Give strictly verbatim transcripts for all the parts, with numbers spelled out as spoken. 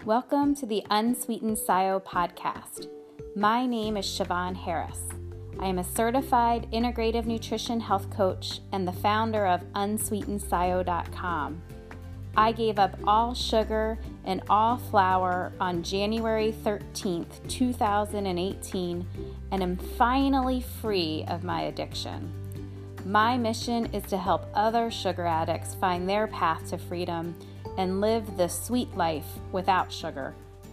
Welcome to the Unsweetened S I O podcast. My name is Siobhan Harris. I am a certified integrative nutrition health coach and the founder of unsweetened S I O dot com. I gave up all sugar and all flour on January thirteenth, two thousand eighteen, and am finally free of my addiction. My mission is to help other sugar addicts find their path to freedom and live the sweet life without sugar.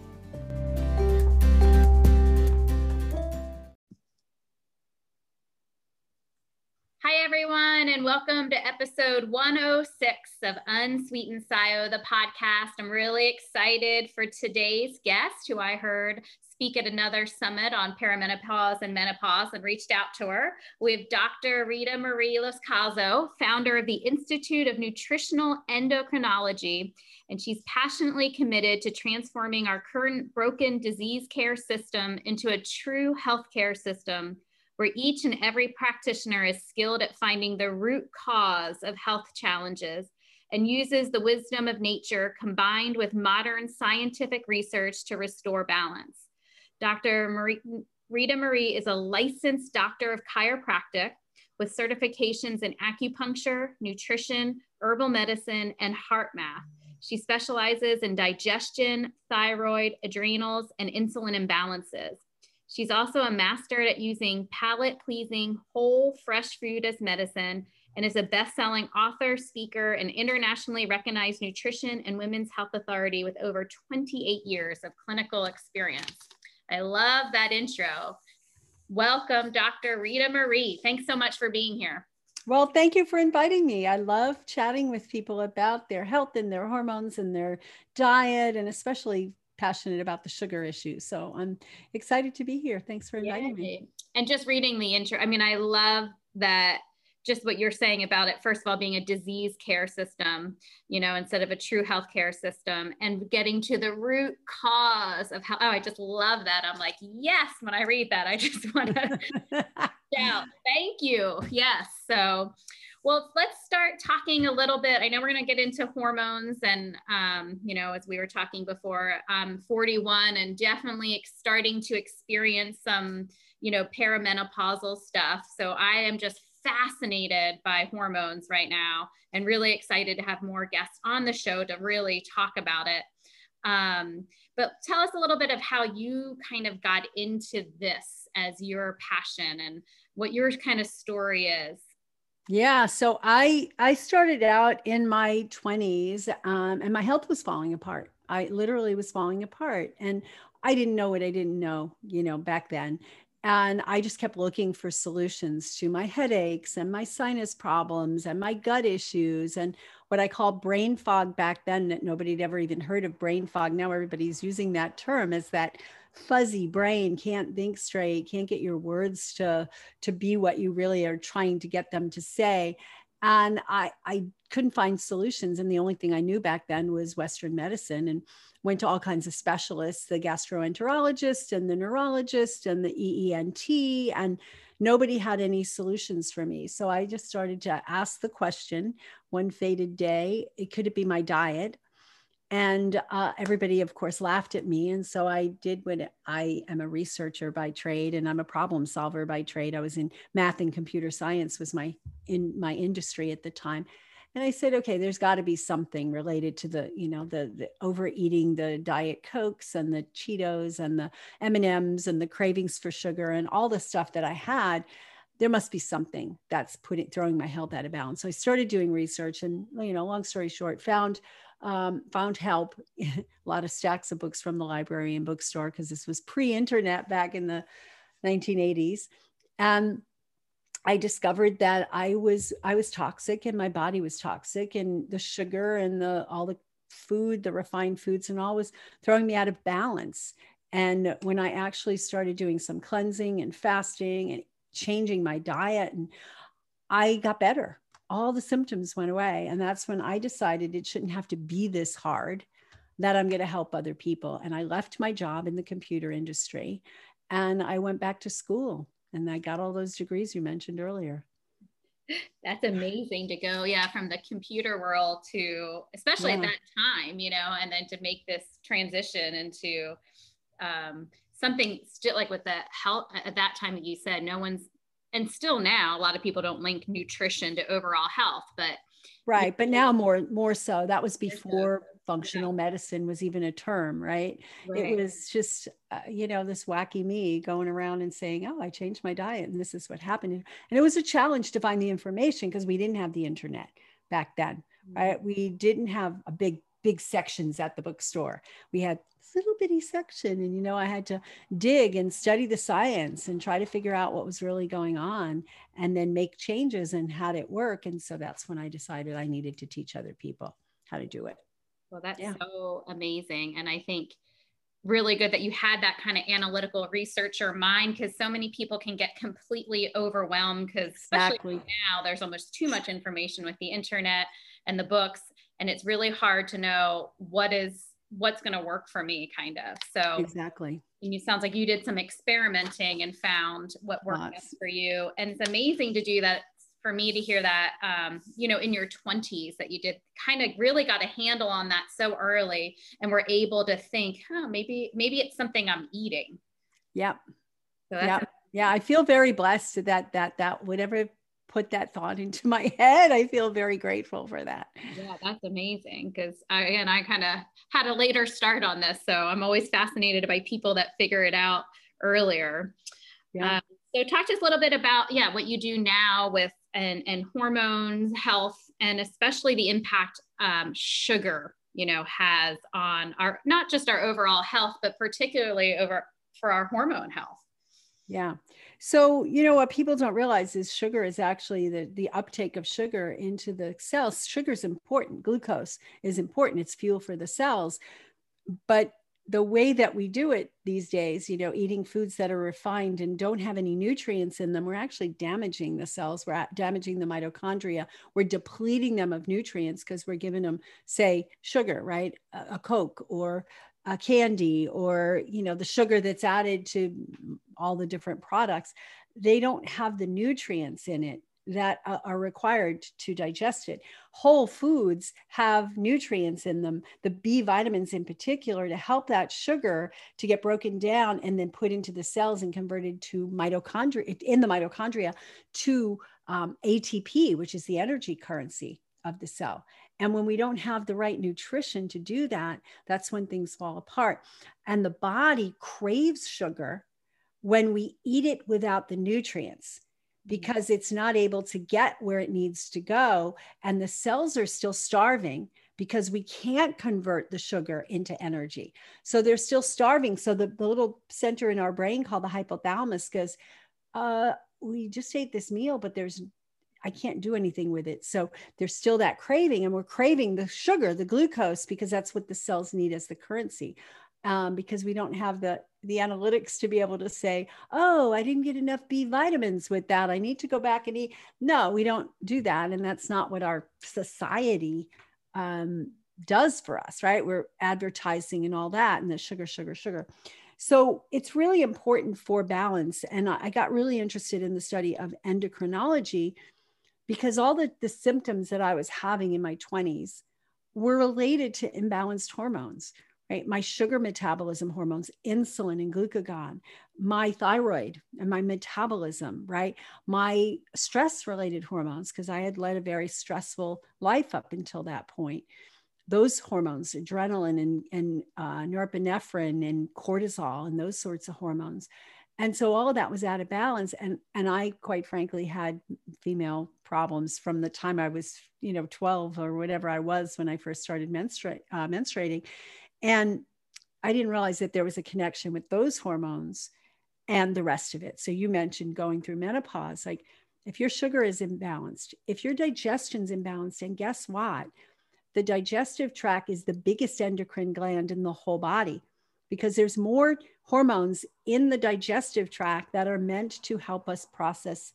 Hi, everyone, and welcome to episode one oh six of Unsweetened S I O, the podcast. I'm really excited for today's guest, who I heard speak at another summit on perimenopause and menopause and reached out to her. We have Doctor Rita Marie Loscalzo, founder of the Institute of Nutritional Endocrinology, and she's passionately committed to transforming our current broken disease care system into a true healthcare system where each and every practitioner is skilled at finding the root cause of health challenges and uses the wisdom of nature combined with modern scientific research to restore balance. Doctor Marie, Rita Marie is a licensed doctor of chiropractic with certifications in acupuncture, nutrition, herbal medicine, and heart math. She specializes in digestion, thyroid, adrenals, and insulin imbalances. She's also a master at using palate-pleasing whole fresh food as medicine and is a best-selling author, speaker, and internationally recognized nutrition and women's health authority with over twenty-eight years of clinical experience. I love that intro. Welcome, Doctor Rita Marie. Thanks so much for being here. Well, thank you for inviting me. I love chatting with people about their health and their hormones and their diet, and especially passionate about the sugar issue. So I'm excited to be here. Thanks for inviting Yay. me. And just reading the intro, I mean, I love that, just what you're saying about it, first of all, being a disease care system, you know, instead of a true healthcare system, and getting to the root cause of how, oh, I just love that. I'm like, yes, when I read that, I just want to shout, thank you. Yes. So, well, let's start talking a little bit. I know we're going to get into hormones and, um, you know, as we were talking before, I'm forty-one and definitely starting to experience some, you know, perimenopausal stuff. So I am just fascinated by hormones right now and really excited to have more guests on the show to really talk about it. Um, but tell us a little bit of how you kind of got into this as your passion and what your kind of story is. Yeah, so I I started out in my twenties um, and my health was falling apart. I literally was falling apart, and I didn't know what I didn't know, you know, back then. And I just kept looking for solutions to my headaches and my sinus problems and my gut issues and what I call brain fog back then, that nobody had ever even heard of brain fog. Now everybody's using that term, as that fuzzy brain, can't think straight, can't get your words to, to be what you really are trying to get them to say. And I, I couldn't find solutions. And the only thing I knew back then was Western medicine, and went to all kinds of specialists, the gastroenterologist and the neurologist and the E E N T, and nobody had any solutions for me. So I just started to ask the question one fated day, it could it be my diet? And uh, everybody, of course, laughed at me. And so I did what I am a researcher by trade, and I'm a problem solver by trade. I was in math and computer science was my in my industry at the time. And I said, okay, there's got to be something related to the, you know, the, the overeating, the Diet Cokes and the Cheetos and the M and M's and the cravings for sugar and all the stuff that I had. There must be something that's putting throwing my health out of balance. So I started doing research, and, you know, long story short, found um, found help. A lot of stacks of books from the library and bookstore, because this was pre-internet back in the nineteen eighties. And I discovered that I was I was toxic, and my body was toxic, and the sugar and the all the food, the refined foods and all, was throwing me out of balance. And when I actually started doing some cleansing and fasting and changing my diet, and I got better. All the symptoms went away. And that's when I decided it shouldn't have to be this hard, that I'm going to help other people. And I left my job in the computer industry, and I went back to school, and I got all those degrees you mentioned earlier. That's amazing to go, yeah, from the computer world to, especially Yeah. at that time, you know, and then to make this transition into um, something still like with the health at that time that you said, no one's, and still now, a lot of people don't link nutrition to overall health, but Right. you But know, now more, more so. That was so, before yeah, functional medicine was even a term, right? It right. was just, uh, you know, this wacky me going around and saying, oh, I changed my diet and this is what happened. And it was a challenge to find the information because we didn't have the internet back then, right? We didn't have a big, big sections at the bookstore. We had this little bitty section, and, you know, I had to dig and study the science and try to figure out what was really going on and then make changes and had it work. And so that's when I decided I needed to teach other people how to do it. Well, that's Yeah, so amazing. And I think really good that you had that kind of analytical researcher mind, because so many people can get completely overwhelmed because especially exactly. now there's almost too much information with the internet and the books, and it's really hard to know what is what's going to work for me, kind of. So Exactly. and you sounds like you did some experimenting and found what worked Lots. best for you. And it's amazing to do that, for me to hear that, um, you know, in your twenties that you did kind of really got a handle on that so early and were able to think, huh, maybe, maybe it's something I'm eating. Yep. So that's, Yep. Yeah. I feel very blessed that, that, that whatever put that thought into my head, I feel very grateful for that. yeah, that's amazing. Cause I, and I kind of had a later start on this. So I'm always fascinated by people that figure it out earlier. Yeah. Um, so talk to us a little bit about, yeah, what you do now with and, and hormones, health, and especially the impact um, sugar, you know, has on our, not just our overall health, but particularly over for our hormone health. Yeah. So, you know, what people don't realize is sugar is actually the, the uptake of sugar into the cells. Sugar is important. Glucose is important. It's fuel for the cells. But the way that we do it these days, you know, eating foods that are refined and don't have any nutrients in them, we're actually damaging the cells. We're damaging the mitochondria. We're depleting them of nutrients because we're giving them, say, sugar, right? A, a Coke or a candy, or, you know, the sugar that's added to all the different products. They don't have the nutrients in it that uh, are required to digest it. Whole foods have nutrients in them, the B vitamins in particular, to help that sugar to get broken down and then put into the cells and converted to mitochondria, in the mitochondria, to um, A T P, which is the energy currency of the cell. And when we don't have the right nutrition to do that, that's when things fall apart. And the body craves sugar when we eat it without the nutrients, because it's not able to get where it needs to go. And the cells are still starving because we can't convert the sugar into energy. So they're still starving. So the, the little center in our brain called the hypothalamus goes, uh, we just ate this meal, but there's, I can't do anything with it. So there's still that craving, and we're craving the sugar, the glucose, because that's what the cells need as the currency. Um, because we don't have the, the analytics to be able to say, oh, I didn't get enough B vitamins with that, I need to go back and eat. No, we don't do that. And that's not what our society um, does for us, right? We're advertising and all that, and the sugar, sugar, sugar. So it's really important for balance. And I got really interested in the study of endocrinology because all the, the symptoms that I was having in my twenties were related to imbalanced hormones, right? My sugar metabolism hormones, insulin and glucagon, my thyroid and my metabolism, right? My stress related hormones, because I had led a very stressful life up until that point. Those hormones, adrenaline and, and uh, norepinephrine and cortisol and those sorts of hormones. And so all of that was out of balance. And, and I, quite frankly, had female problems from the time I was, you know, twelve or whatever I was when I first started menstrua- uh, menstruating. And I didn't realize that there was a connection with those hormones and the rest of it. So you mentioned going through menopause. Like if your sugar is imbalanced, if your digestion's imbalanced, and guess what? The digestive tract is the biggest endocrine gland in the whole body, because there's more hormones in the digestive tract that are meant to help us process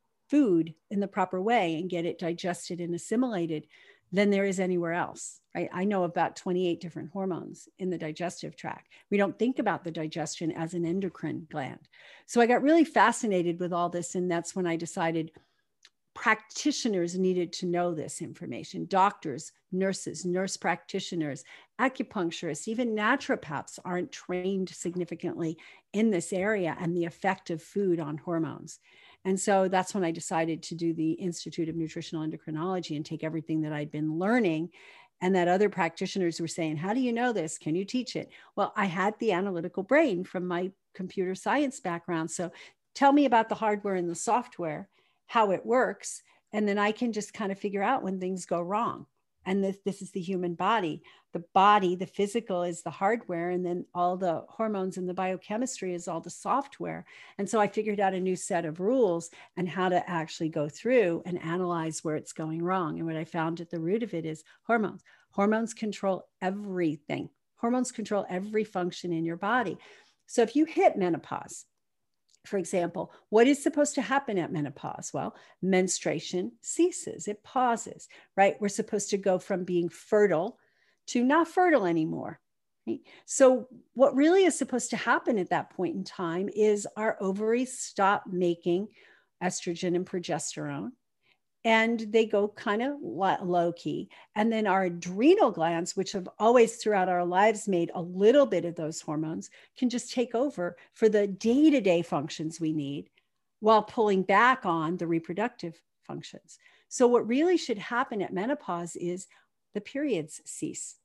food in the proper way and get it digested and assimilated than there is anywhere else, right? I know about twenty-eight different hormones in the digestive tract. We don't think about the digestion as an endocrine gland. So I got really fascinated with all this. And that's when I decided practitioners needed to know this information. Doctors, nurses, nurse practitioners, acupuncturists, even naturopaths aren't trained significantly in this area and the effect of food on hormones. And so that's when I decided to do the Institute of Nutritional Endocrinology and take everything that I'd been learning and that other practitioners were saying, how do you know this? Can you teach it? Well, I had the analytical brain from my computer science background. So tell me about the hardware and the software, how it works. And then I can just kind of figure out when things go wrong. And this, this is the human body. The body, the physical is the hardware. And then all the hormones and the biochemistry is all the software. And so I figured out a new set of rules and how to actually go through and analyze where it's going wrong. And what I found at the root of it is hormones. Hormones control everything. Hormones control every function in your body. So if you hit menopause, for example, what is supposed to happen at menopause? Well, menstruation ceases, it pauses, right? We're supposed to go from being fertile to not fertile anymore. Right? So what really is supposed to happen at that point in time is our ovaries stop making estrogen and progesterone, and they go kind of low key. And then our adrenal glands, which have always throughout our lives made a little bit of those hormones, can just take over for the day-to-day functions we need while pulling back on the reproductive functions. So what really should happen at menopause is the periods cease.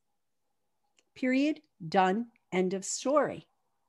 Period, done, end of story.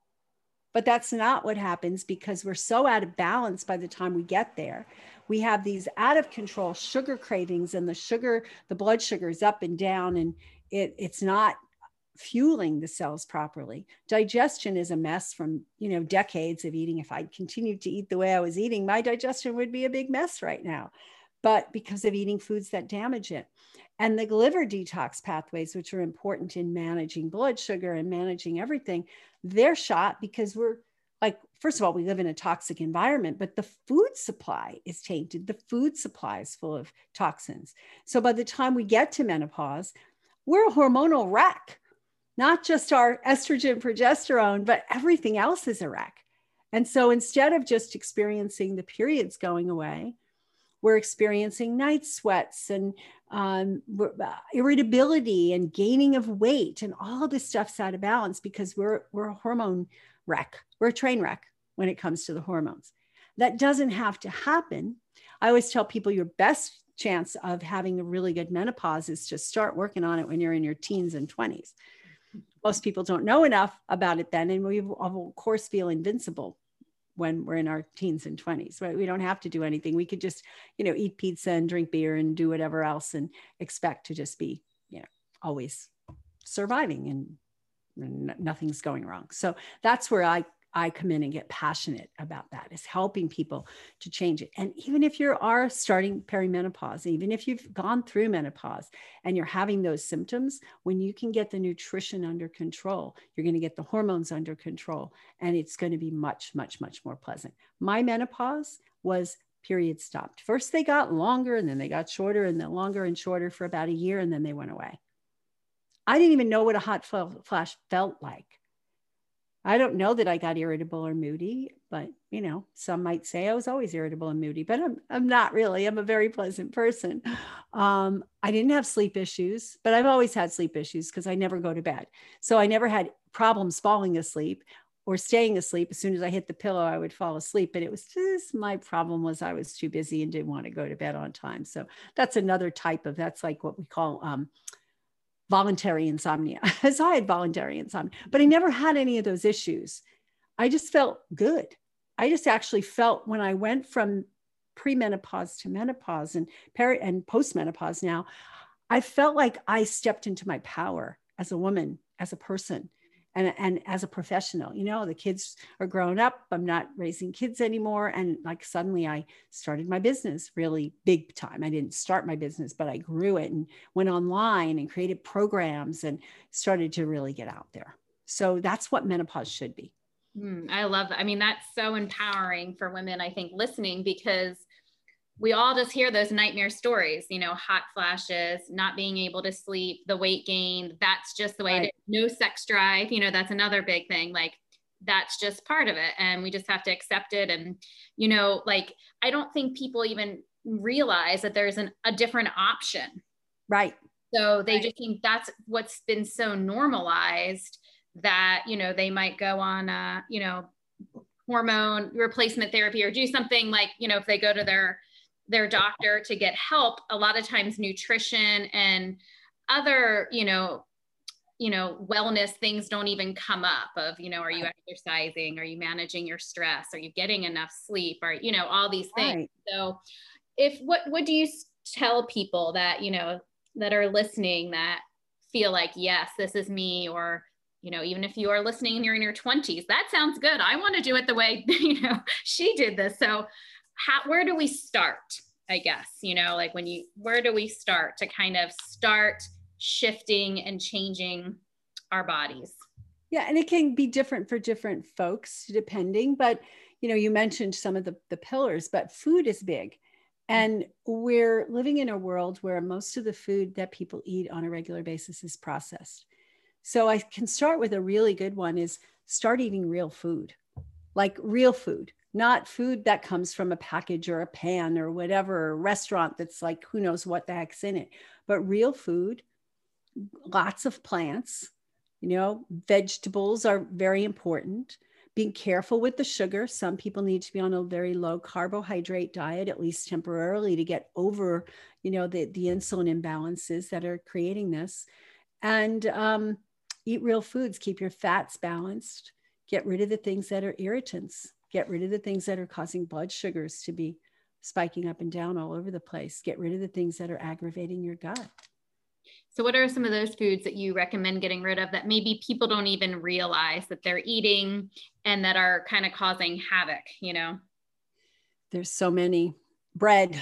But that's not what happens because we're so out of balance by the time we get there. We have these out of control sugar cravings, and the sugar, the blood sugar is up and down, and it, it's not fueling the cells properly. Digestion is a mess from, you know, decades of eating. If I'd continued to eat the way I was eating, my digestion would be a big mess right now. But because of eating foods that damage it. And the liver detox pathways, which are important in managing blood sugar and managing everything, they're shot because we're like, first of all, we live in a toxic environment, but the food supply is tainted. The food supply is full of toxins. So by the time we get to menopause, we're a hormonal wreck, not just our estrogen, progesterone, but everything else is a wreck. And so instead of just experiencing the periods going away, we're experiencing night sweats and um, irritability and gaining of weight, and all this stuff's out of balance because we're, we're a hormone wreck. We're a train wreck when it comes to the hormones. That doesn't have to happen. I always tell people your best chance of having a really good menopause is to start working on it when you're in your teens and twenties. Most people don't know enough about it then, and we of course feel invincible when we're in our teens and twenties, right? We don't have to do anything. We could just, you know, eat pizza and drink beer and do whatever else and expect to just be, you know, always surviving and, and nothing's going wrong. So that's where I, I come in and get passionate about that, is helping people to change it. And even if you are starting perimenopause, even if you've gone through menopause and you're having those symptoms, when you can get the nutrition under control, you're going to get the hormones under control, and it's going to be much, much, much more pleasant. My menopause was period stopped. First, they got longer, and then they got shorter, and then longer and shorter for about a year, and then they went away. I didn't even know what a hot flash felt like. I don't know that I got irritable or moody, but, you know, some might say I was always irritable and moody, but I'm, I'm not really. I'm a very pleasant person. Um, I didn't have sleep issues, but I've always had sleep issues because I never go to bed. So I never had problems falling asleep or staying asleep. As soon as I hit the pillow, I would fall asleep. But it was just, my problem was I was too busy and didn't want to go to bed on time. So that's another type of, that's like what we call, um, voluntary insomnia. So I had voluntary insomnia, but I never had any of those issues. I just felt good. I just actually felt, when I went from premenopause to menopause and peri and postmenopause now, I felt like I stepped into my power as a woman, as a person, and, and as a professional. You know, the kids are grown up. I'm not raising kids anymore. And like suddenly I started my business really big time. I didn't start my business, but I grew it and went online and created programs and started to really get out there. So that's what menopause should be. Mm, I love that. I mean, that's so empowering for women, I think, listening, because we all just hear those nightmare stories, you know, hot flashes, not being able to sleep, the weight gain. That's just the way Right. it is. No sex drive. You know, that's another big thing. Like, that's just part of it. And we just have to accept it. And, you know, like, I don't think people even realize that there's an, a different option. Right. So they right. just think that's what's been so normalized that, you know, they might go on, uh, you know, hormone replacement therapy or do something like, you know, if they go to their, their doctor to get help, a lot of times nutrition and other, you know, you know, wellness things don't even come up of, you know, are you exercising? Are you managing your stress? Are you getting enough sleep? Or, you know, all these things. Right. So if, what, what do you tell people that, you know, that are listening that feel like, yes, this is me, or, you know, even if you are listening and you're in your twenties, that sounds good. I want to do it the way, you know, she did this. So how, where do we start? I guess, you know, like when you, where do we start to kind of start shifting and changing our bodies? Yeah. And it can be different for different folks depending, but, you know, you mentioned some of the, the pillars, but food is big. And we're living in a world where most of the food that people eat on a regular basis is processed. So I can start with a really good one is start eating real food, like real food, not food that comes from a package or a pan or whatever, or a restaurant that's like, who knows what the heck's in it, but real food, lots of plants, you know, vegetables are very important. Being careful with the sugar. Some people need to be on a very low carbohydrate diet, at least temporarily, to get over, you know, the, the insulin imbalances that are creating this. And um, eat real foods, keep your fats balanced, get rid of the things that are irritants, get rid of the things that are causing blood sugars to be spiking up and down all over the place, get rid of the things that are aggravating your gut. So what are some of those foods that you recommend getting rid of that maybe people don't even realize that they're eating and that are kind of causing havoc, you know? There's so many. Bread,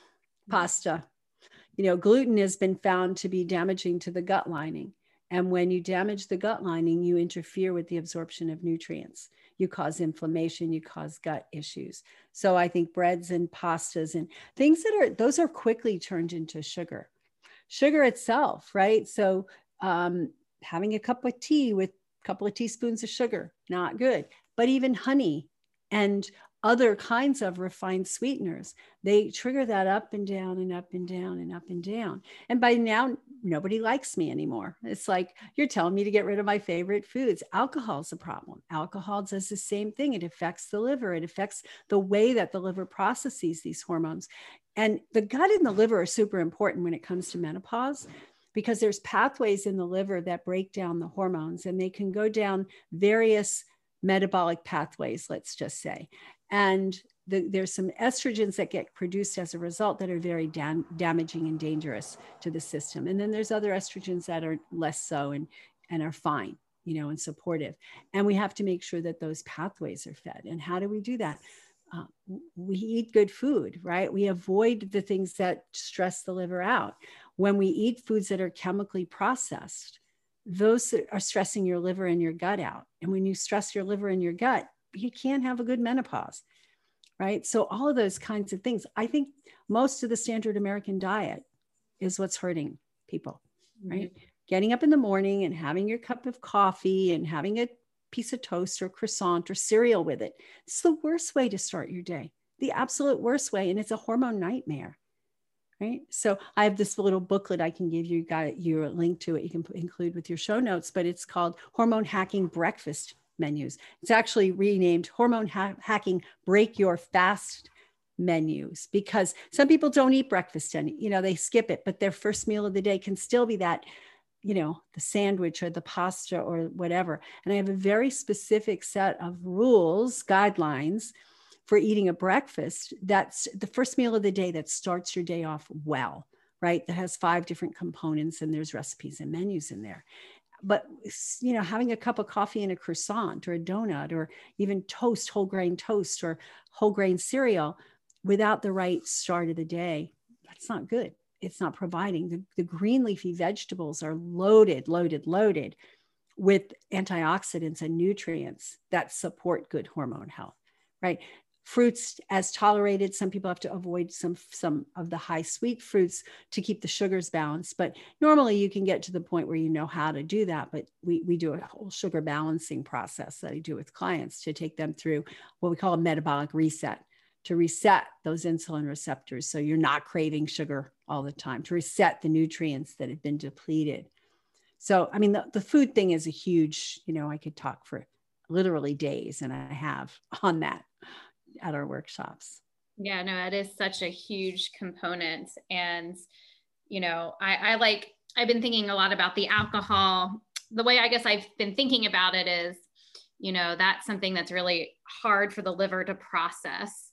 pasta. You know, gluten has been found to be damaging to the gut lining. And when you damage the gut lining, you interfere with the absorption of nutrients. You cause inflammation, you cause gut issues. So I think breads and pastas and things that are, those are quickly turned into sugar. Sugar itself, right? So um, having a cup of tea with a couple of teaspoons of sugar, not good. But even honey and other kinds of refined sweeteners, they trigger that up and down and up and down and up and down. And by now, nobody likes me anymore. It's like, you're telling me to get rid of my favorite foods. Alcohol's a problem. Alcohol does the same thing. It affects the liver. It affects the way that the liver processes these hormones. And the gut and the liver are super important when it comes to menopause, because there's pathways in the liver that break down the hormones, and they can go down various metabolic pathways, let's just say. And the, there's some estrogens that get produced as a result that are very dam- damaging and dangerous to the system. And then there's other estrogens that are less so and, and are fine, you know, and supportive. And we have to make sure that those pathways are fed. And how do we do that? Uh, we eat good food, right? We avoid the things that stress the liver out. When we eat foods that are chemically processed, those are stressing your liver and your gut out. And when you stress your liver and your gut, you can't have a good menopause, right? So all of those kinds of things. I think most of the standard American diet is what's hurting people, right? Mm-hmm. Getting up in the morning and having your cup of coffee and having a piece of toast or croissant or cereal with it. It's the worst way to start your day, the absolute worst way. And it's a hormone nightmare, right? So I have this little booklet I can give you, got you a link to it. You can put, include with your show notes, but it's called Hormone Hacking Breakfast Menus. It's actually renamed Hormone ha- Hacking Break Your Fast Menus, because some people don't eat breakfast any, you know, they skip it, but their first meal of the day can still be that, you know, the sandwich or the pasta or whatever. And I have a very specific set of rules, guidelines for eating a breakfast. That's the first meal of the day that starts your day off well, right? That has five different components, and there's recipes and menus in there. But, you know, having a cup of coffee and a croissant or a donut or even toast, whole grain toast or whole grain cereal without the right start of the day, that's not good. It's not providing. The, the green leafy vegetables are loaded, loaded, loaded with antioxidants and nutrients that support good hormone health, right? Fruits as tolerated. Some people have to avoid some, some of the high sweet fruits to keep the sugars balanced. But normally you can get to the point where you know how to do that. But we, we do a whole sugar balancing process that I do with clients to take them through what we call a metabolic reset, to reset those insulin receptors. So you're not craving sugar all the time, to reset the nutrients that have been depleted. So, I mean, the, the food thing is a huge, you know, I could talk for literally days, and I have on that at our workshops. Yeah, no, it is such a huge component. And, you know, I, I like, I've been thinking a lot about the alcohol. The way I guess I've been thinking about it is, you know, that's something that's really hard for the liver to process.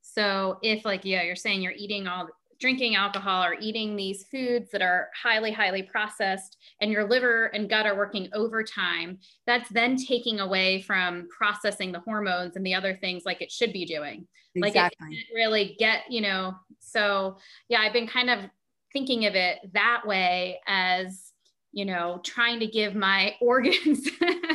So if like, yeah, you're saying you're eating all, drinking alcohol or eating these foods that are highly, highly processed, and your liver and gut are working overtime, that's then taking away from processing the hormones and the other things like it should be doing. Exactly. Like it didn't really get, you know, so yeah, I've been kind of thinking of it that way as, you know, trying to give my organs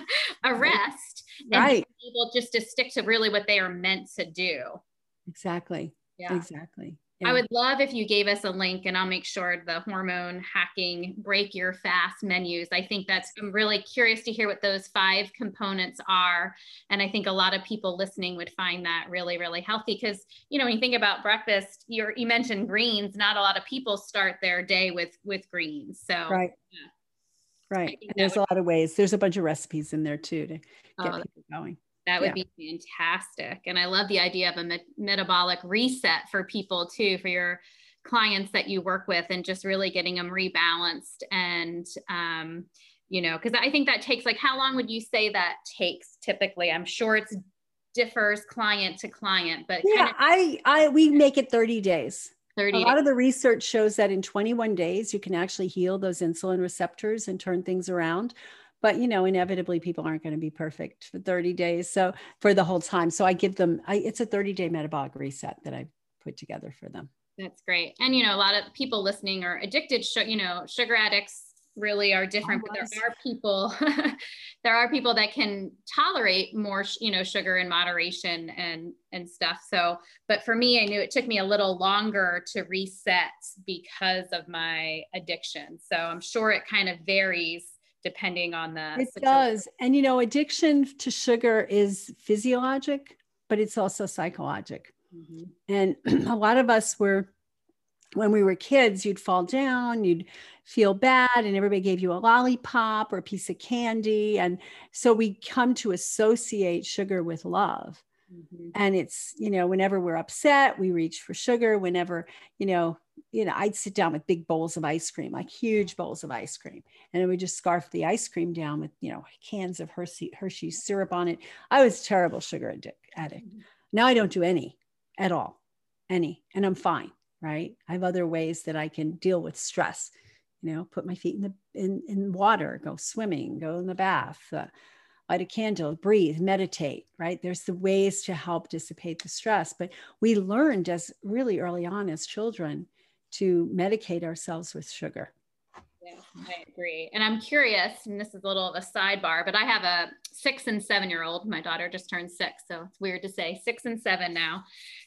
a rest and right. be able just to stick to really what they are meant to do. Exactly. Yeah. Exactly. Yeah. I would love if you gave us a link, and I'll make sure the hormone hacking break your fast menus. I think that's, I'm really curious to hear what those five components are. And I think a lot of people listening would find that really, really healthy. Cause you know, when you think about breakfast, you're, you mentioned greens, not a lot of people start their day with, with greens. So right. Yeah. Right. And there's would, a lot of ways. There's a bunch of recipes in there too, to get oh, people going. That would yeah. be fantastic. And I love the idea of a me- metabolic reset for people too, for your clients that you work with, and just really getting them rebalanced. And, um, you know, cause I think that takes, like, how long would you say that takes typically? I'm sure it's differs client to client, but yeah, kind of- I, I, we make it thirty days. thirty A lot days. of the research shows that in twenty-one days, you can actually heal those insulin receptors and turn things around. But, you know, inevitably people aren't going to be perfect for thirty days. So for the whole time. So I give them, I, it's a thirty day metabolic reset that I put together for them. That's great. And, you know, a lot of people listening are addicted, you know, sugar addicts really are different, but there are people, there are people that can tolerate more, you know, sugar in moderation and, and stuff. So, but for me, I knew it took me a little longer to reset because of my addiction. So I'm sure it kind of varies depending on the it situation. does. And, you know, addiction to sugar is physiologic, but it's also psychologic. Mm-hmm. And a lot of us were, when we were kids, you'd fall down, you'd feel bad, and everybody gave you a lollipop or a piece of candy. And so we come to associate sugar with love. Mm-hmm. And it's, you know, whenever we're upset, we reach for sugar. Whenever, you know, you know, I'd sit down with big bowls of ice cream, like huge bowls of ice cream. And then we just scarf the ice cream down with, you know, cans of Hershey, Hershey's syrup on it. I was a terrible sugar addict. addict. Mm-hmm. Now I don't do any at all, any, and I'm fine. Right. I have other ways that I can deal with stress, you know, put my feet in the, in, in water, go swimming, go in the bath, uh, light a candle, breathe, meditate, right? There's the ways to help dissipate the stress. But we learned as really early on as children to medicate ourselves with sugar. Yeah, I agree. And I'm curious, and this is a little of a sidebar, but I have a six and seven year old. My daughter just turned six. So it's weird to say six and seven now.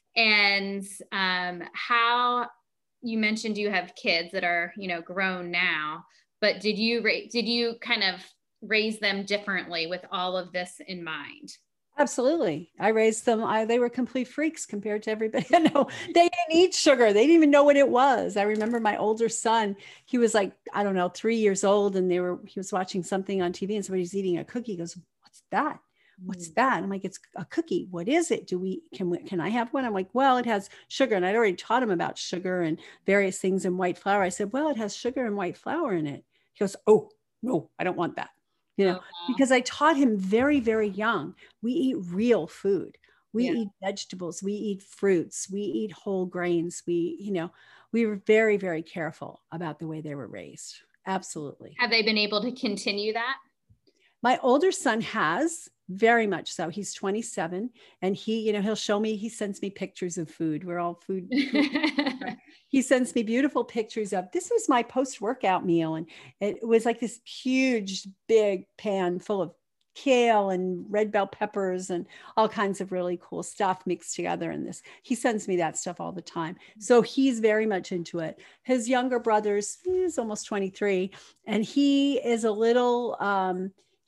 And um, how you mentioned you have kids that are, you know, grown now, but did you, ra- did you kind of raise them differently with all of this in mind? Absolutely. I raised them. I, they were complete freaks compared to everybody. No, they didn't eat sugar. They didn't even know what it was. I remember my older son, he was like, I don't know, three years old. And they were, he was watching something on T V and somebody's eating a cookie. He goes, what's that? What's that? And I'm like, it's a cookie. What is it? Do we, can we, can I have one? I'm like, well, it has sugar. And I'd already taught him about sugar and various things in white flour. I said, well, it has sugar and white flour in it. He goes, oh, no, I don't want that. You know, uh-huh. Because I taught him very, very young. We eat real food. We yeah. eat vegetables. We eat fruits. We eat whole grains. We, you know, we were very, very careful about the way they were raised. Absolutely. Have they been able to continue that? My older son has, very much so. He's twenty-seven, and he, you know, he'll show me, he sends me pictures of food. We're all food. food he sends me beautiful pictures of, this was my post-workout meal. And it was like this huge, big pan full of kale and red bell peppers and all kinds of really cool stuff mixed together in this. He sends me that stuff all the time. So he's very much into it. His younger brother's, he's almost twenty-three, and he is a little, um,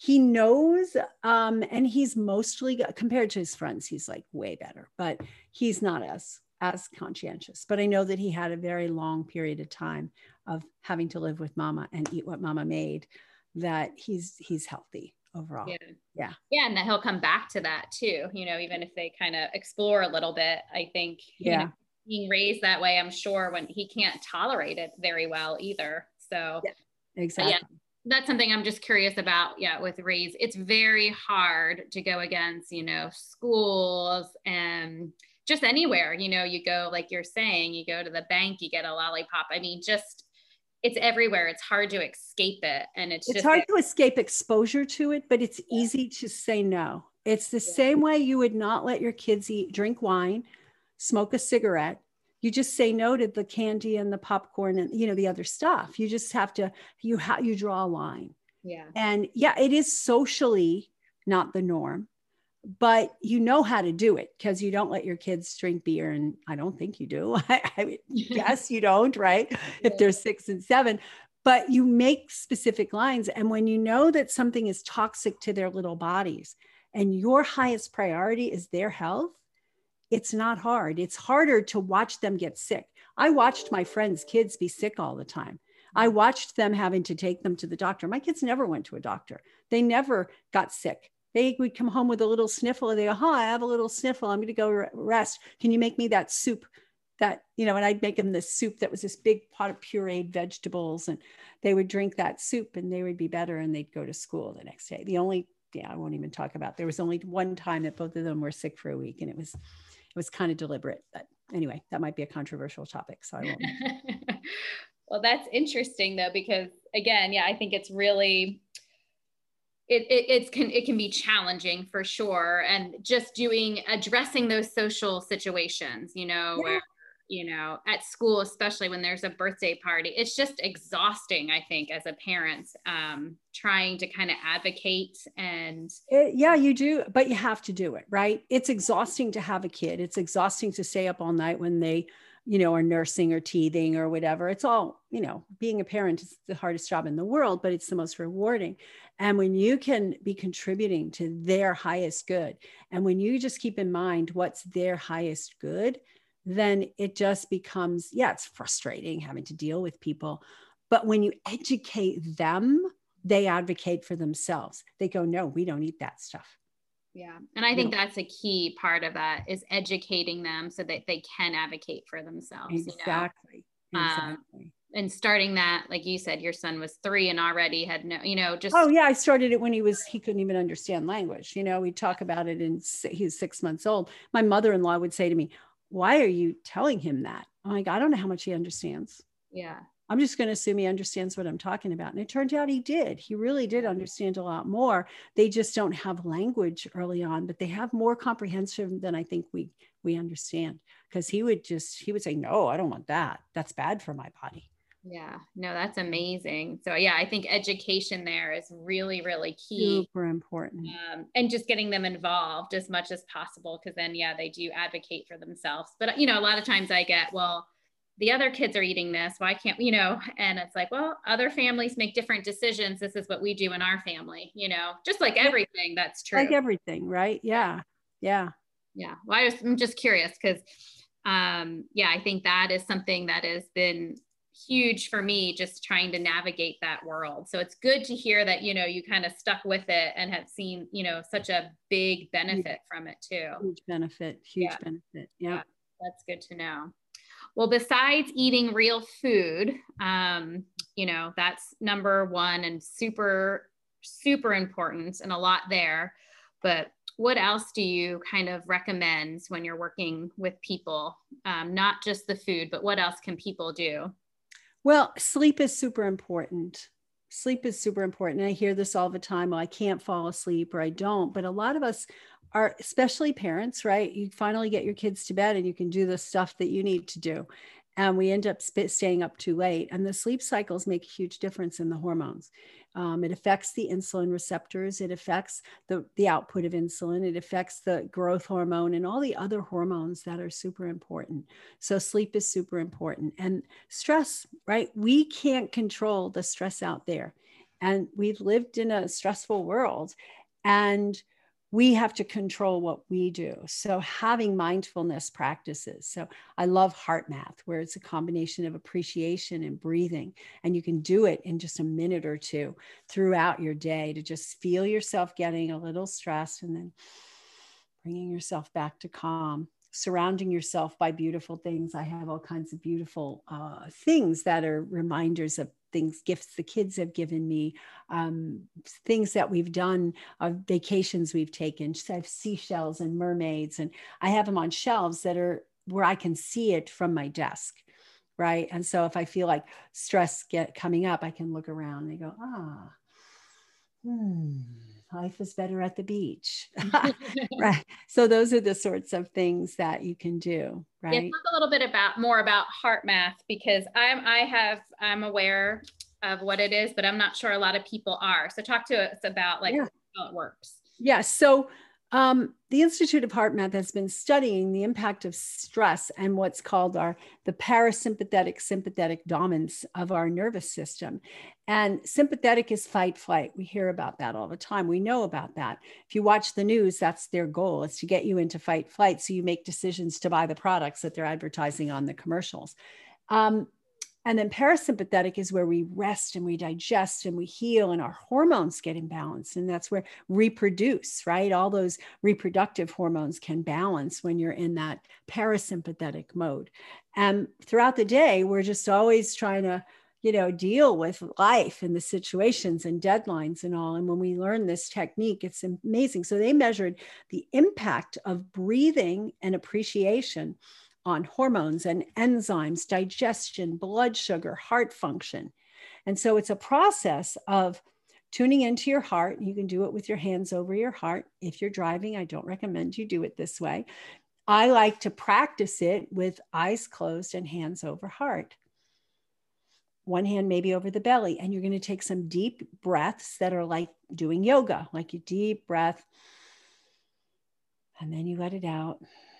he knows, um, and he's mostly, compared to his friends, he's like way better, but he's not as, as conscientious. But I know that he had a very long period of time of having to live with mama and eat what mama made, that he's, he's healthy overall. Yeah. Yeah. Yeah. And that he'll come back to that too, you know, even if they kind of explore a little bit, I think, yeah. you know, being raised that way, I'm sure when he can't tolerate it very well either. So yeah, exactly. Yeah, that's something I'm just curious about. Yeah. With raise, it's very hard to go against, you know, schools and just anywhere, you know, you go, like you're saying, you go to the bank, you get a lollipop. I mean, just, it's everywhere. It's hard to escape it. And it's, it's just hard like, to escape exposure to it, but it's yeah. easy to say no. It's the Yeah. same way you would not let your kids eat, drink wine, smoke a cigarette. You just say no to the candy and the popcorn and, you know, the other stuff. You just have to, you have, you draw a line. Yeah. And yeah, it is socially not the norm, but you know how to do it because you don't let your kids drink beer. And I don't think you do. I, I guess you don't, right? Yeah. If they're six and seven, but you make specific lines. And when you know that something is toxic to their little bodies and your highest priority is their health, it's not hard. It's harder to watch them get sick. I watched my friends' kids be sick all the time. I watched them having to take them to the doctor. My kids never went to a doctor. They never got sick. They would come home with a little sniffle and they go, oh, I have a little sniffle. I'm going to go rest. Can you make me that soup? That, you know, and I'd make them this soup that was this big pot of pureed vegetables, and they would drink that soup and they would be better and they'd go to school the next day. The only, yeah, I won't even talk about, there was only one time that both of them were sick for a week, and it was, it was kind of deliberate, but anyway, that might be a controversial topic. So I won't. Well, that's interesting though, because again, yeah, I think it's really, it, it, it's can, it can be challenging for sure. And just doing, addressing those social situations, you know, yeah. where, you know, at school, especially when there's a birthday party, it's just exhausting, I think, as a parent, um, trying to kind of advocate and. It, yeah, you do, but you have to do it, right? It's exhausting to have a kid. It's exhausting to stay up all night when they, you know, are nursing or teething or whatever. It's all, you know, being a parent is the hardest job in the world, but it's the most rewarding. And when you can be contributing to their highest good, and when you just keep in mind what's their highest good, then it just becomes, yeah, it's frustrating having to deal with people. But when you educate them, they advocate for themselves. They go, no, we don't eat that stuff. Yeah. And I think that's a key part of that, is educating them so that they can advocate for themselves. Exactly. You know? Exactly. Um, and starting that, like you said, your son was three and already had no, you know, just. Oh yeah. I started it when he was, he couldn't even understand language. You know, we talk about it and he was six months old. My mother-in-law would say to me, why are you telling him that? I'm like, I don't know how much he understands. Yeah. I'm just going to assume he understands what I'm talking about. And it turned out he did. He really did understand a lot more. They just don't have language early on, but they have more comprehension than I think we, we understand. Because he would just, he would say, no, I don't want that. That's bad for my body. Yeah, no, that's amazing. So yeah, I think education there is really, really key. Super important. Um, and just getting them involved as much as possible. Cause then, yeah, they do advocate for themselves. But, you know, a lot of times I get, well, the other kids are eating this. Why can't, you know, and it's like, well, other families make different decisions. This is what we do in our family, you know, just like everything. That's true. Like everything, right? Yeah. Yeah. Yeah. Well, I was, I'm just curious because, um, yeah, I think that is something that has been huge for me, just trying to navigate that world. So it's good to hear that, you know, you kind of stuck with it and have seen, you know, such a big benefit huge, from it too. Huge benefit, huge yeah. benefit. Yeah. yeah. That's good to know. Well, besides eating real food, um, you know, that's number one and super, super important and a lot there. But what else do you kind of recommend when you're working with people? Um, not just the food, but what else can people do? Well, sleep is super important. Sleep is super important. And I hear this all the time. Well, I can't fall asleep or I don't. But a lot of us are, especially parents, right? You finally get your kids to bed and you can do the stuff that you need to do. And we end up sp- staying up too late. And the sleep cycles make a huge difference in the hormones. Um, it affects the insulin receptors. It affects the, the output of insulin. It affects the growth hormone and all the other hormones that are super important. So sleep is super important. And stress, right? We can't control the stress out there. And we've lived in a stressful world, and we have to control what we do. So having mindfulness practices. So I love HeartMath, where it's a combination of appreciation and breathing. And you can do it in just a minute or two throughout your day to just feel yourself getting a little stressed and then bringing yourself back to calm. Surrounding yourself by beautiful things. I have all kinds of beautiful uh, things that are reminders of things, gifts the kids have given me, um, things that we've done, uh, vacations we've taken. So I have seashells and mermaids, and I have them on shelves that are where I can see it from my desk, right? And so if I feel like stress get coming up, I can look around and I go, ah, hmm. Life is better at the beach. Right. So those are the sorts of things that you can do. Right. Yeah, talk a little bit about more about HeartMath, because I'm I have I'm aware of what it is, but I'm not sure a lot of people are. So talk to us about like yeah. how it works. Yeah. So um, the Institute of HeartMath has been studying the impact of stress and what's called our the parasympathetic sympathetic dominance of our nervous system. And sympathetic is fight flight. We hear about that all the time. We know about that. If you watch the news, that's their goal. It's to get you into fight flight, so you make decisions to buy the products that they're advertising on the commercials. Um, And then parasympathetic is where we rest and we digest and we heal and our hormones get imbalanced. And that's where reproduce, right? All those reproductive hormones can balance when you're in that parasympathetic mode. And throughout the day, we're just always trying to, you know, deal with life and the situations and deadlines and all. And when we learn this technique, it's amazing. So they measured the impact of breathing and appreciation on hormones and enzymes, digestion, blood sugar, heart function. And so it's a process of tuning into your heart. You can do it with your hands over your heart. If you're driving, I don't recommend you do it this way. I like to practice it with eyes closed and hands over heart. One hand maybe over the belly. And you're going to take some deep breaths that are like doing yoga, like a deep breath. And then you let it out.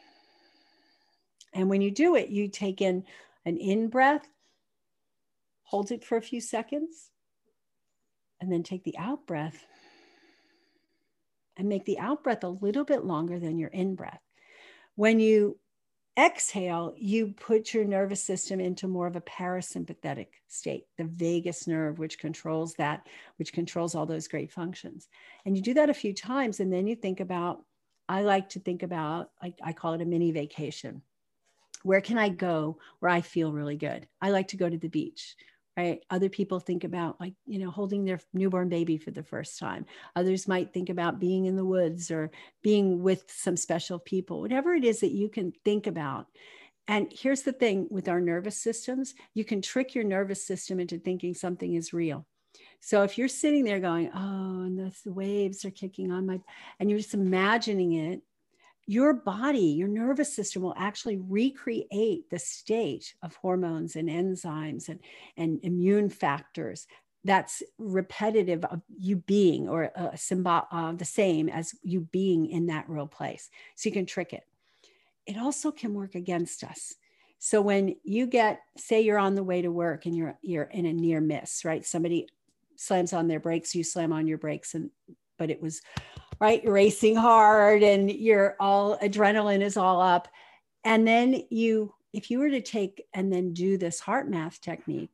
And when you do it, you take in an in breath, hold it for a few seconds, and then take the out breath and make the out breath a little bit longer than your in breath. When you exhale, you put your nervous system into more of a parasympathetic state, the vagus nerve, which controls that, which controls all those great functions. And you do that a few times, and then you think about, I like to think about, I, I call it a mini vacation. Where can I go where I feel really good? I like to go to the beach, right? Other people think about like, you know, holding their newborn baby for the first time. Others might think about being in the woods or being with some special people, whatever it is that you can think about. And here's the thing with our nervous systems, you can trick your nervous system into thinking something is real. So if you're sitting there going, oh, and the, the waves are kicking on my, and you're just imagining it, your body, your nervous system will actually recreate the state of hormones and enzymes and, and immune factors that's repetitive of you being or uh, symbol, uh, the same as you being in that real place. So you can trick it. It also can work against us. So when you get, say you're on the way to work and you're, you're in a near miss, right? Somebody slams on their brakes, you slam on your brakes, and but it was, right, you're racing hard and you're all, adrenaline is all up. And then you, if you were to take and then do this HeartMath technique,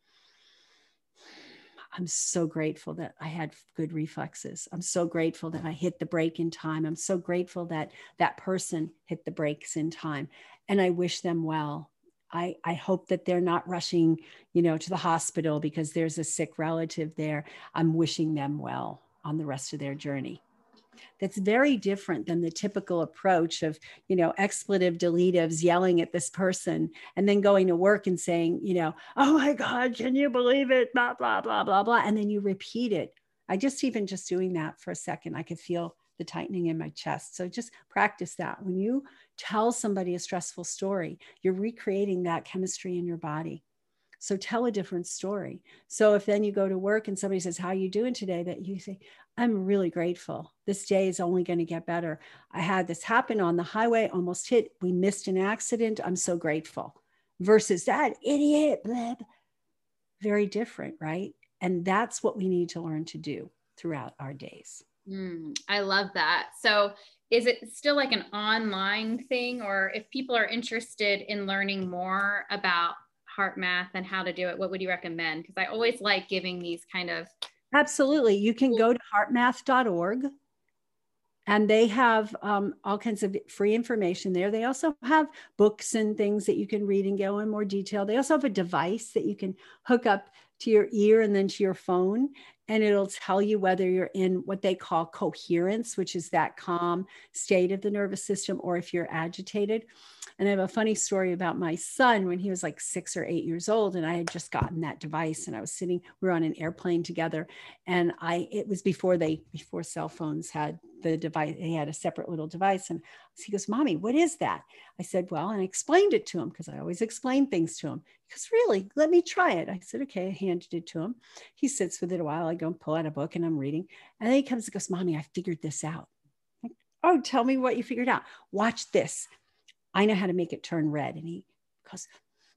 I'm so grateful that I had good reflexes. I'm so grateful that I hit the brake in time. I'm so grateful that that person hit the brakes in time. And I wish them well. I, I hope that they're not rushing, you know, to the hospital because there's a sick relative there. I'm wishing them well on the rest of their journey. That's very different than the typical approach of, you know, expletive deletives yelling at this person and then going to work and saying, you know, oh my God, can you believe it? Blah, blah, blah, blah, blah. And then you repeat it. I just, even just doing that for a second, I could feel the tightening in my chest. So just practice that. When you tell somebody a stressful story, you're recreating that chemistry in your body. So tell a different story. So if then you go to work and somebody says, how are you doing today? That you say, I'm really grateful. This day is only going to get better. I had this happen on the highway, almost hit. We missed an accident. I'm so grateful. Versus that idiot. Blah, blah. Very different, right? And that's what we need to learn to do throughout our days. Mm, I love that. So is it still like an online thing, or if people are interested in learning more about HeartMath and how to do it, what would you recommend? Because I always like giving these kind of. Absolutely. You can go to heart math dot org. And they have um, all kinds of free information there. They also have books and things that you can read and go in more detail. They also have a device that you can hook up to your ear and then to your phone. And it'll tell you whether you're in what they call coherence, which is that calm state of the nervous system, or if you're agitated. And I have a funny story about my son when he was like six or eight years old, and I had just gotten that device, and I was sitting, we were on an airplane together, and I, it was before they, before cell phones had the device, he had a separate little device. And he goes, "Mommy, what is that?" I said, "Well," and I explained it to him because I always explain things to him. He goes, "Really? Let me try it." I said, "Okay." I handed it to him. He sits with it a while. I go and pull out a book and I'm reading. And then he comes and goes, "Mommy, I figured this out." Like, "Oh, tell me what you figured out." "Watch this. I know how to make it turn red." And he goes,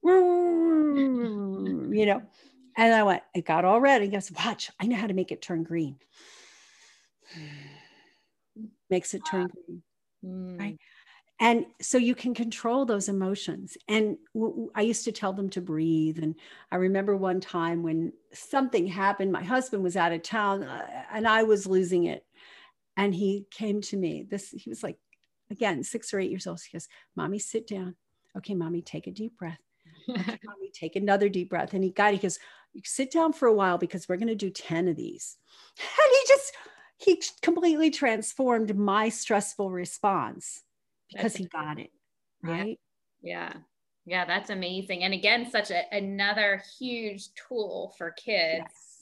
you know, and I went, it got all red. And he goes, "Watch, I know how to make it turn green." Makes it turn green, Mm. right? And so you can control those emotions. And w- I used to tell them to breathe. And I remember one time when something happened, my husband was out of town uh, and I was losing it. And he came to me, this, he was like, again, six or eight years old. He goes, "Mommy, sit down." "Okay, Mommy, take a deep breath." "Okay, Mommy, take another deep breath." And he got, he goes, "Sit down for a while because we're going to do ten of these." And he just, he completely transformed my stressful response because That's he got it, yeah. right? Yeah. Yeah, that's amazing. And again, such a, another huge tool for kids. Yes.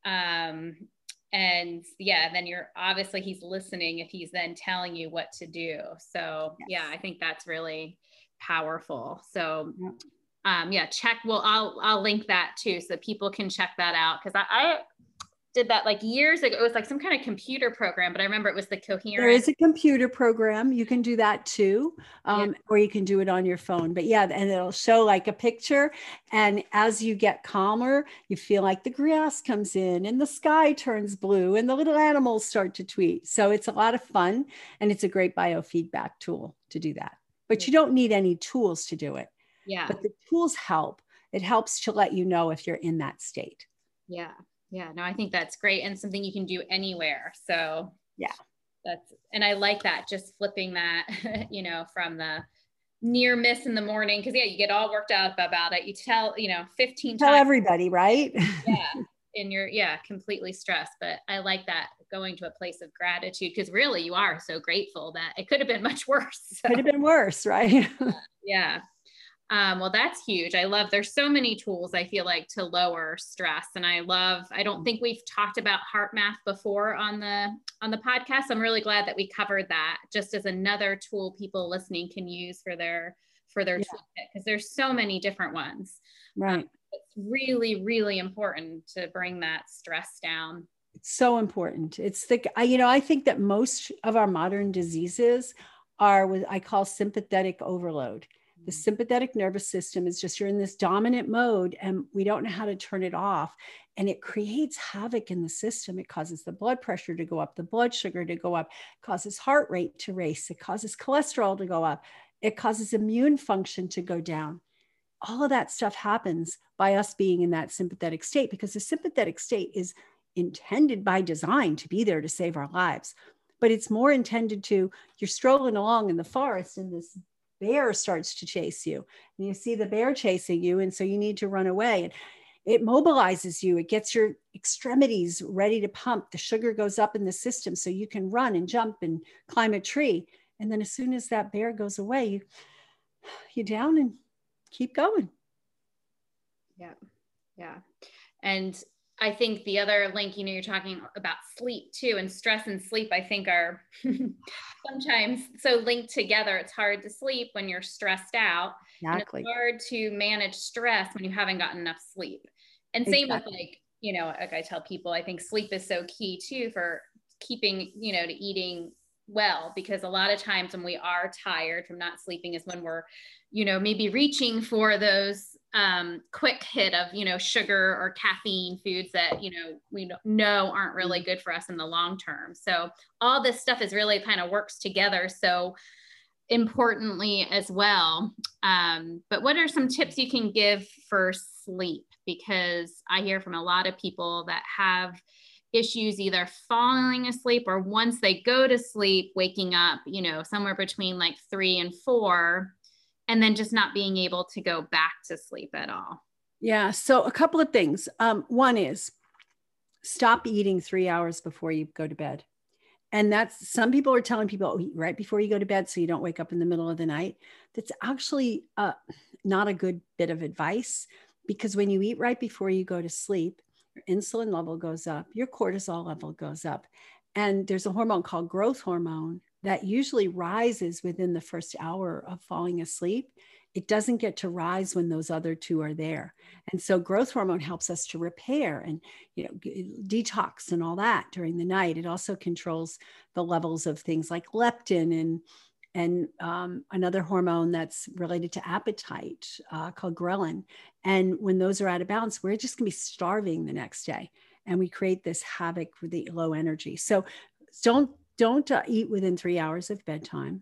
Um, and yeah, then you're obviously he's listening if he's then telling you what to do. So Yes. yeah, I think that's really powerful. So Yeah. um, yeah, check. Well, I'll I'll link that too, so people can check that out, because I, I did that like years ago. It was like some kind of computer program, but I remember it was the There Coherence. is a computer program. You can do that too, um, Yeah. or you can do it on your phone. But yeah, and it'll show like a picture. And as you get calmer, you feel like the grass comes in and the sky turns blue and the little animals start to tweet. So it's a lot of fun, and it's a great biofeedback tool to do that. But you don't need any tools to do it. Yeah. But the tools help. It helps to let you know if you're in that state. Yeah. Yeah. No, I think that's great, and something you can do anywhere. So yeah. That's, and I like that, just flipping that, you know, from the near miss in the morning. Cause yeah, you get all worked up about it. You tell, you know, fifteen Tell times. everybody, right? Yeah. And you're, yeah, completely stressed. But I like that, going to a place of gratitude, because really you are so grateful that it could have been much worse. So, Could have been worse, right? yeah. Um, well, that's huge. I love, there's so many tools I feel like to lower stress. And I love, I don't think we've talked about HeartMath before on the, on the podcast. I'm really glad that we covered that, just as another tool people listening can use for their, for their Yeah. toolkit, because there's so many different ones. Right. Um, it's really, really important to bring that stress down. It's so important. It's the, I, you know, I think that most of our modern diseases are what I call sympathetic overload. The sympathetic nervous system is just, you're in this dominant mode and we don't know how to turn it off. And it creates havoc in the system. It causes the blood pressure to go up, the blood sugar to go up, causes heart rate to race, it causes cholesterol to go up, it causes immune function to go down. All of that stuff happens by us being in that sympathetic state, because the sympathetic state is intended by design to be there to save our lives. But it's more intended to, you're strolling along in the forest and this bear starts to chase you, and you see the bear chasing you, and so you need to run away, and it mobilizes you, it gets your extremities ready to pump, the sugar goes up in the system so you can run and jump and climb a tree. And then as soon as that bear goes away, you you down and keep going. Yeah. Yeah. And I think the other link, you know, you're talking about sleep too, and stress and sleep, I think, are sometimes so linked together. It's hard to sleep when you're stressed out. Exactly. And it's hard to manage stress when you haven't gotten enough sleep. And same Exactly. with, like, you know, like I tell people, I think sleep is so key too for keeping, you know, to eating well, because a lot of times when we are tired from not sleeping is when we're, you know, maybe reaching for those um, quick hit of, you know, sugar or caffeine foods that, you know, we know aren't really good for us in the long term. So all this stuff is really kind of works together. So importantly as well. Um, but what are some tips you can give for sleep? Because I hear from a lot of people that have issues either falling asleep or once they go to sleep, waking up, you know, somewhere between like three and four, and then just not being able to go back to sleep at all. Yeah. So a couple of things. Um, one is stop eating three hours before you go to bed. And that's, some people are telling people, oh, eat right before you go to bed so you don't wake up in the middle of the night. That's actually uh, not a good bit of advice, because when you eat right before you go to sleep, your insulin level goes up, your cortisol level goes up. And there's a hormone called growth hormone that usually rises within the first hour of falling asleep. It doesn't get to rise when those other two are there. And so growth hormone helps us to repair and, you know, detox and all that during the night. It also controls the levels of things like leptin and, and um, another hormone that's related to appetite uh, called ghrelin. And when those are out of balance, we're just gonna be starving the next day. And we create this havoc with the low energy. So don't, don't uh, eat within three hours of bedtime.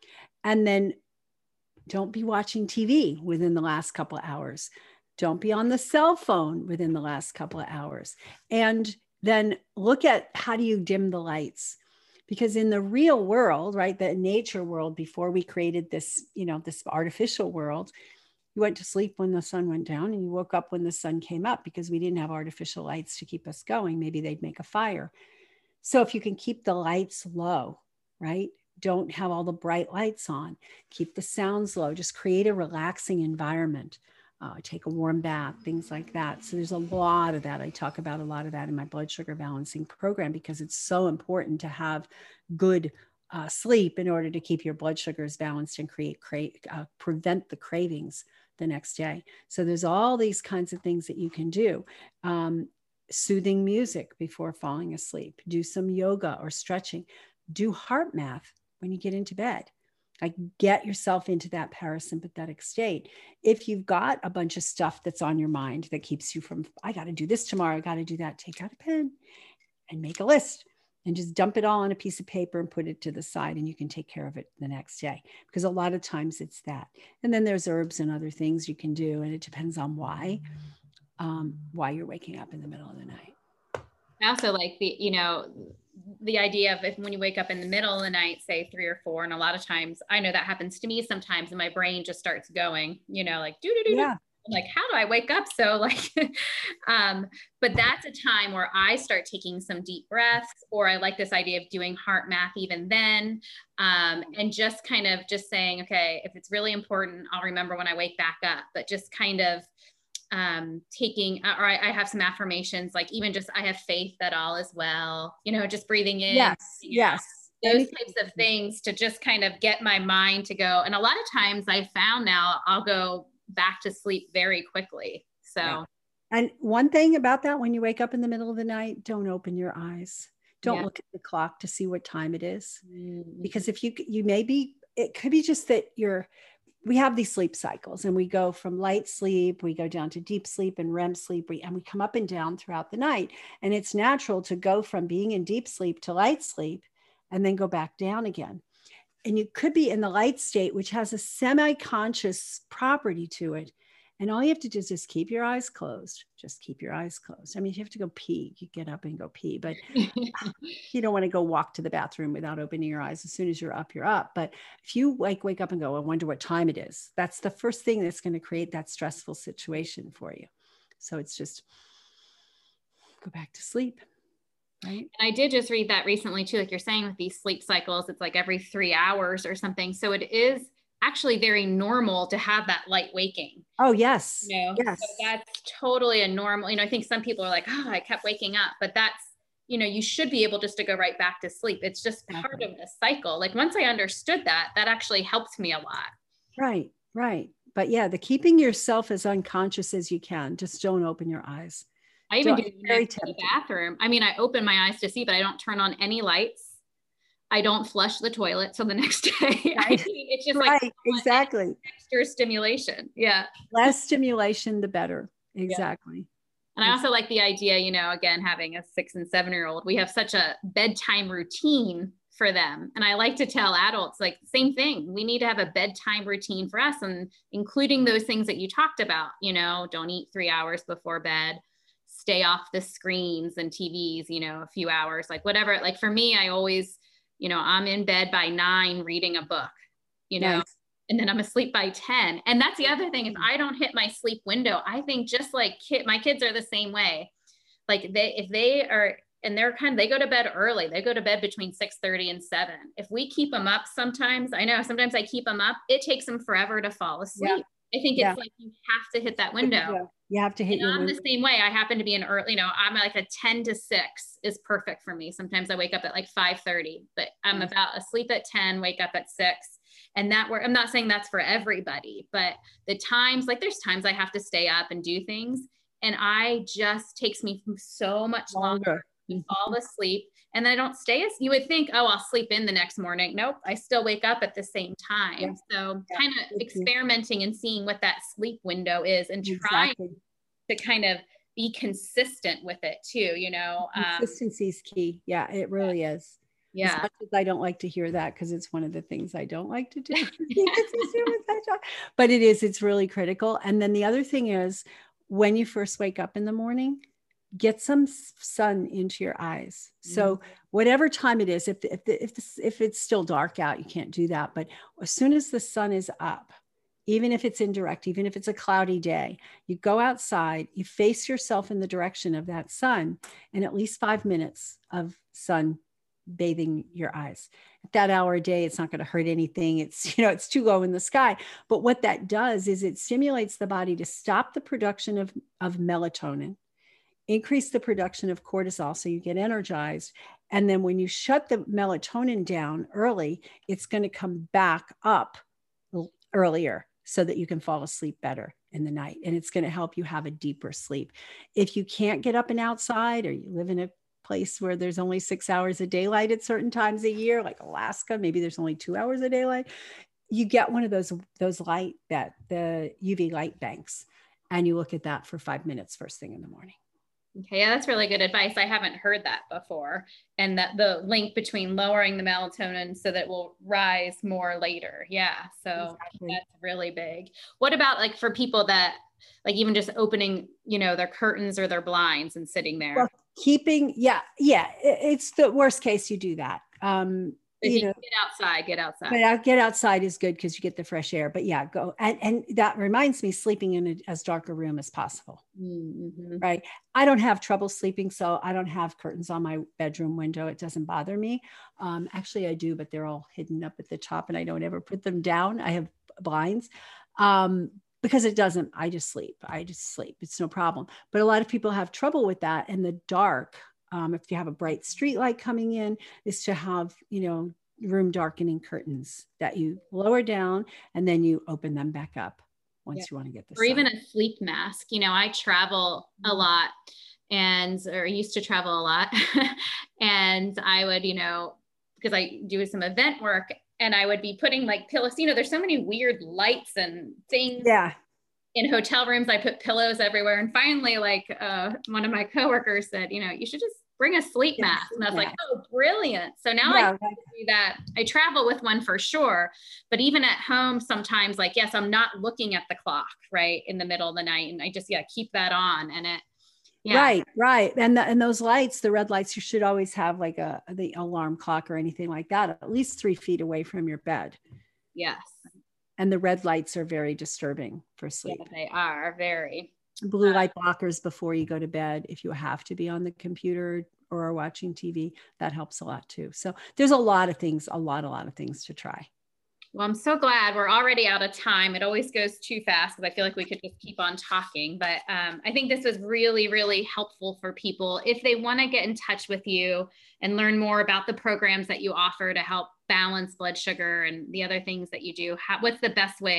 And then don't be watching T V within the last couple of hours. Don't be on the cell phone within the last couple of hours. And then look at, how do you dim the lights? Because in the real world, right, the nature world, before we created this, you know, this artificial world, you went to sleep when the sun went down and you woke up when the sun came up, because we didn't have artificial lights to keep us going. Maybe they'd make a fire. So if you can keep the lights low, right? Don't have all the bright lights on, keep the sounds low, just create a relaxing environment, uh, take a warm bath, things like that. So there's a lot of that. I talk about a lot of that in my blood sugar balancing program, because it's so important to have good uh, sleep in order to keep your blood sugars balanced and create, create uh, prevent the cravings the next day. So there's all these kinds of things that you can do. Um, soothing music before falling asleep, do some yoga or stretching, do heart math when you get into bed. Like, get yourself into that parasympathetic state. If you've got a bunch of stuff that's on your mind that keeps you from, I got to do this tomorrow, I got to do that, take out a pen and make a list and just dump it all on a piece of paper and put it to the side, and you can take care of it the next day. Because a lot of times it's that. And then there's herbs and other things you can do. And it depends on why, um, why you're waking up in the middle of the night. I also like the, you know, the idea of if when you wake up in the middle of the night, say three or four, and a lot of times I know that happens to me sometimes, and my brain just starts going, you know, like do do do. Yeah. Like, how do I wake up? So like, um, but that's a time where I start taking some deep breaths, or I like this idea of doing heart math even then. Um, and just kind of just saying, okay, if it's really important, I'll remember when I wake back up, but just kind of um, taking, or I, I have some affirmations, like even just, I have faith that all is well, you know, just breathing in. Yes. Yes. Know, those types of things to just kind of get my mind to go. And a lot of times I found now I'll go back to sleep very quickly. So, yeah. And one thing about that, when you wake up in the middle of the night, don't open your eyes. Don't yeah. look at the clock to see what time it is. Mm-hmm. Because if you, you may be, it could be just that you're, we have these sleep cycles, and we go from light sleep, we go down to deep sleep and R E M sleep, we, and we come up and down throughout the night. And it's natural to go from being in deep sleep to light sleep and then go back down again. And you could be in the light state, which has a semi-conscious property to it. And all you have to do is just keep your eyes closed. Just keep your eyes closed. I mean, if you have to go pee, you get up and go pee, but you don't want to go walk to the bathroom without opening your eyes. As soon as you're up, you're up. But if you like wake up and go, I wonder what time it is, that's the first thing that's going to create that stressful situation for you. So it's just go back to sleep. Right. And I did just read that recently too, like you're saying with these sleep cycles, it's like every three hours or something. So it is actually very normal to have that light waking. Oh, yes. You know? Yes. So that's totally a normal, you know, I think some people are like, oh, I kept waking up, but that's, you know, you should be able just to go right back to sleep. It's just part okay. of the cycle. Like once I understood that, that actually helped me a lot. Right. Right. But yeah, the keeping yourself as unconscious as you can, just don't open your eyes. I even don't, do it in the bathroom. I mean, I open my eyes to see, but I don't turn on any lights. I don't flush the toilet till the next day. Right. I mean, it's just right. like exactly. extra stimulation. Yeah. Less stimulation, the better. Exactly. Yeah. And I also like the idea, you know, again, having a six and seven year old, we have such a bedtime routine for them. And I like to tell adults, like, same thing. We need to have a bedtime routine for us, and including those things that you talked about, you know, don't eat three hours before bed, stay off the screens and T Vs, you know, a few hours, like whatever. Like for me, I always, you know, I'm in bed by nine reading a book, you know, nice. And then I'm asleep by ten. And that's the other thing. If I don't hit my sleep window, I think just like kid, my kids are the same way. Like they, if they are, and they're kind of, they go to bed early, they go to bed between six thirty and seven. If we keep them up, sometimes I know, sometimes I keep them up, it takes them forever to fall asleep. Yeah. I think it's yeah. like, you have to hit that window. Yeah. You have to hit and your I'm window. The same way. I happen to be an early, you know, I'm like a ten to six is perfect for me. Sometimes I wake up at like five thirty, but I'm yes. about asleep at ten, wake up at six. And that where I'm not saying that's for everybody, but the times, like there's times I have to stay up and do things, and I just takes me so much longer to fall asleep. And then I don't stay as you would think, oh, I'll sleep in the next morning. Nope. I still wake up at the same time. Yeah. So yeah. kind of experimenting and seeing what that sleep window is, and trying exactly. to kind of be consistent with it too, you know. Consistency um, is key. Yeah, it really yeah. is. Yeah. As much as I don't like to hear that, because it's one of the things I don't like to do. But it is, it's really critical. And then the other thing is, when you first wake up in the morning, get some sun into your eyes. So mm-hmm. whatever time it is, if, if, if, if it's still dark out, you can't do that. But as soon as the sun is up, even if it's indirect, even if it's a cloudy day, you go outside, you face yourself in the direction of that sun, and at least five minutes of sun bathing your eyes. At that hour a day, it's not going to hurt anything. It's, you know, it's too low in the sky. But what that does is it stimulates the body to stop the production of, of melatonin, increase the production of cortisol, so you get energized. And then when you shut the melatonin down early, it's going to come back up earlier so that you can fall asleep better in the night. And it's going to help you have a deeper sleep. If you can't get up and outside, or you live in a place where there's only six hours of daylight at certain times a year, like Alaska, maybe there's only two hours of daylight, you get one of those, those light, that the U V light banks, and you look at that for five minutes first thing in the morning. Okay, yeah, that's really good advice. I haven't heard that before. And that the link between lowering the melatonin so that it will rise more later. Yeah, so exactly. That's really big. What about like for people that like even just opening, you know, their curtains or their blinds and sitting there? Well, keeping, yeah, yeah, it's the worst case you do that. Um, If you you know, get outside, get outside. But get outside is good because you get the fresh air. But yeah, go. And, and that reminds me, sleeping in a, as dark a room as possible. Mm-hmm. Right. I don't have trouble sleeping, so I don't have curtains on my bedroom window. It doesn't bother me. Um, actually, I do, but they're all hidden up at the top, and I don't ever put them down. I have blinds. Um, because it doesn't, I just sleep. I just sleep. It's no problem. But a lot of people have trouble with that. And the dark, um, if you have a bright street light coming in, is to have, you know, room darkening curtains that you lower down and then you open them back up once yeah. you want to get the or sun. Even a sleep mask. You know, I travel a lot and, or used to travel a lot. And I would, you know, because I do some event work, and I would be putting like pillows, you know, there's so many weird lights and things. Yeah. In hotel rooms, I put pillows everywhere. And finally, like uh, one of my coworkers said, you know, you should just bring a sleep yeah, mask. And I was mask. like, oh, brilliant. So now yeah, I right. do that. I travel with one for sure. But even at home, sometimes like, yes, I'm not looking at the clock, right, in the middle of the night. And I just, yeah, keep that on. And it, yeah. Right, right. And the, and those lights, the red lights, you should always have like a, the alarm clock or anything like that, at least three feet away from your bed. Yes. And the red lights are very disturbing for sleep. Yeah, they are very. Blue light blockers before you go to bed. If you have to be on the computer or are watching T V, that helps a lot too. So there's a lot of things, a lot, a lot of things to try. Well, I'm so glad we're already out of time. It always goes too fast because I feel like we could just keep on talking. But um, I think this was really, really helpful for people. If they want to get in touch with you and learn more about the programs that you offer to help balance blood sugar and the other things that you do, how, what's the best way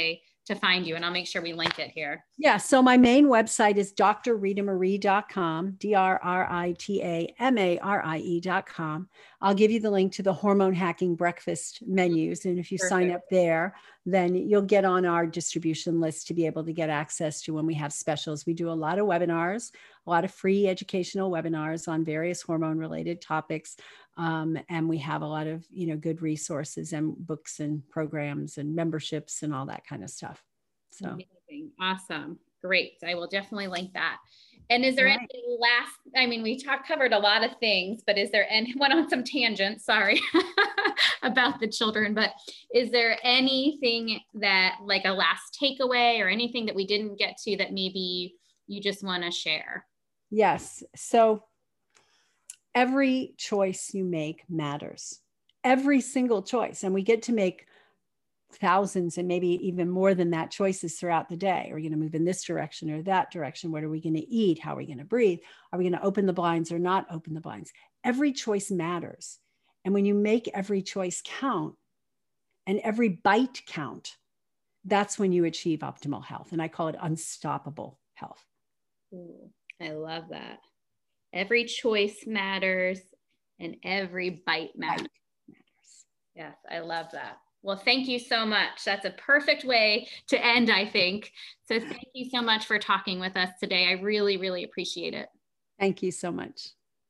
to find you? And I'll make sure we link it here. Yeah. So my main website is d r rita marie dot com, D R R I T A M A R I E dot com. I'll give you the link to the hormone hacking breakfast menus. And if you Perfect. Sign up there, then you'll get on our distribution list to be able to get access to when we have specials. We do a lot of webinars, a lot of free educational webinars on various hormone related topics. Um, and we have a lot of, you know, good resources and books and programs and memberships and all that kind of stuff. So amazing. Awesome. Great. I will definitely link that. And is there right. any last, I mean, we talked, covered a lot of things, but is there any, went on some tangents, sorry, about the children, but is there anything that like a last takeaway or anything that we didn't get to that maybe you just want to share? Yes. So every choice you make matters. Every single choice. And we get to make thousands and maybe even more than that choices throughout the day. Are we going to move in this direction or that direction? What are we going to eat? How are we going to breathe? Are we going to open the blinds or not open the blinds? Every choice matters. And when you make every choice count and every bite count, that's when you achieve optimal health. And I call it unstoppable health. Ooh, I love that. Every choice matters and every bite matters. Bite matters. Yes, I love that. Well, thank you so much. That's a perfect way to end, I think. So thank you so much for talking with us today. I really, really appreciate it. Thank you so much.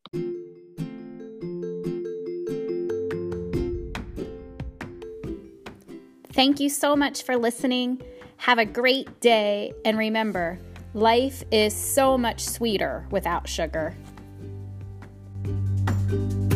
Thank you so much for listening. Have a great day. And remember, life is so much sweeter without sugar.